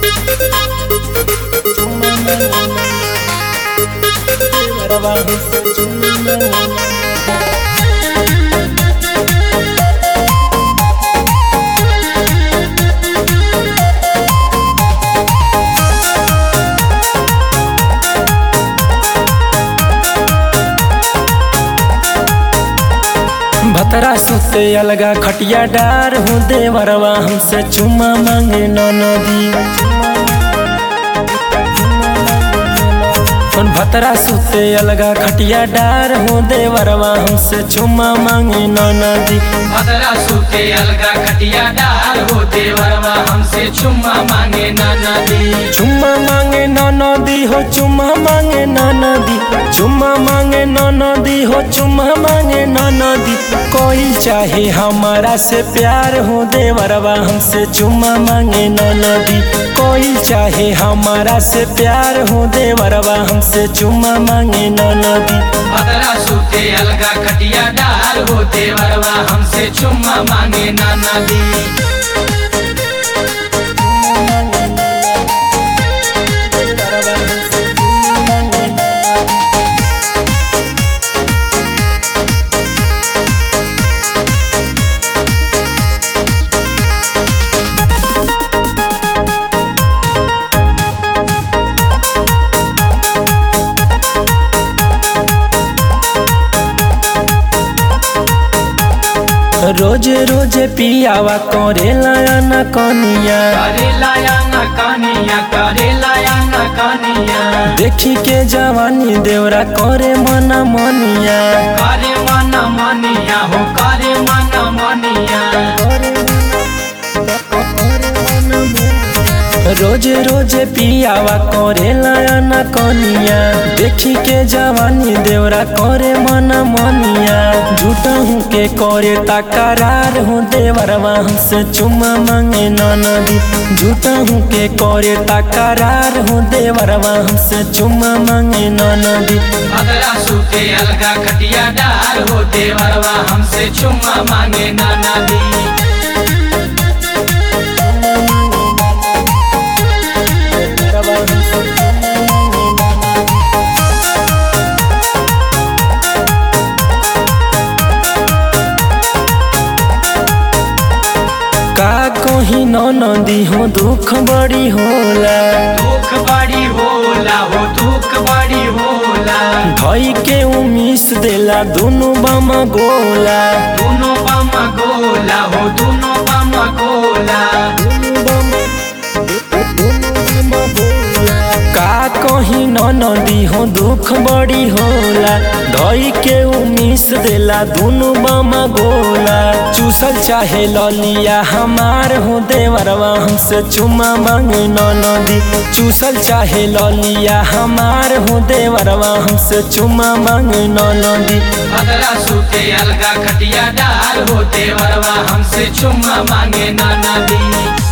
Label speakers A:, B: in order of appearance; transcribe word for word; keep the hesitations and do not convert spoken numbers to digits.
A: भतरा सुते अलगा खटिया डार हूँ देवरवा हमसे चुम्मा मांगे नदी। भतरा सुते अलगा खटिया डार हूँ देवरवा हमसे चुम्मा मांगे नदी।
B: भतरा सुते अलगा खटिया डार हो देवरवा हमसे चुम्मा मांगे नदी।
A: चुम्मा मांगे नदी हो चुम्मा मांगे नदी। चुम्मा मांगे नदी हो चुम्मा मांगे नदी। कोई चाहे हमारा से प्यार हो देवरवा हमसे चुम्मा मांगे नदी। कोई चाहे हमारा से प्यार हो देवरवा हमसे चुम्मा मांगे नदी।
B: भतरा सुते अलगा खटिया डार हो देवरवा हमसे चुम्मा मांगे नदी।
A: रोज रोज पियावा करे लाया न कनिया।
B: करे लाया न कनिया करे लाया न कनिया।
A: देखी के जवानी देवरा करे मना मनिया।
B: करे मना मनिया हो करे मना मनिया।
A: रोज रोज पियावा करे लाया न कनिया। देखी के जवानी देवरा करे मना मनिया। झूठा हूँ के करे तकरार हूँ देवरवा हमसे चुम्मा मांगे नदी। झूठा हूँ के करे तकरार हूँ देवरवा हमसे चुम्मा मांगे नदी।
B: भतरा सुते अलगा खटिया डार हो देवरवा हमसे चुम्मा मांगे नदी।
A: का कहीं नदी हो दुख बड़ी होला।
B: दुख बड़ी होला हो दुख बड़ी होला।
A: भई के उमीस देला दोनों बामा गोला।
B: दोनों बामा गोला हो दोनों बामा गोला।
A: का कहीं नदी हो दुख बड़ी होला। धई के उमीस देला दोनों बामा गोला। चूसल चाहे ललिया हमार हो देवरवा हमसे चुम्मा मांगे नदी। चूसल चाहे ललिया हमार हो देवरवा हमसे चुम्मा मांगे नदी।
B: भतरा सुते अलगा खटिया डार हो देवरवा हमसे चुम्मा मांगे नदी।